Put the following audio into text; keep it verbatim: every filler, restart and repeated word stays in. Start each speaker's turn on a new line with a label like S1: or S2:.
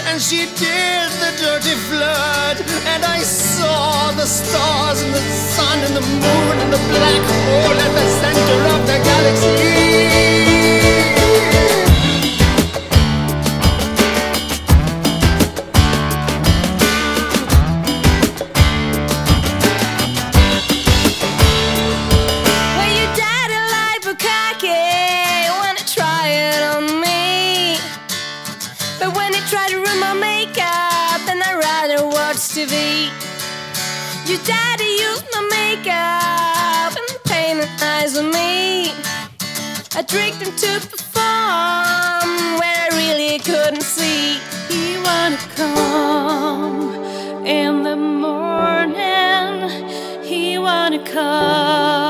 S1: and she did the dirty flirt. And I saw the stars and the sun and the moon and the black hole at the center of the galaxy.
S2: T V. Your daddy used my makeup and painted eyes on me. I tricked him to perform where I really couldn't see.
S3: He wanna come in the morning. He wanna come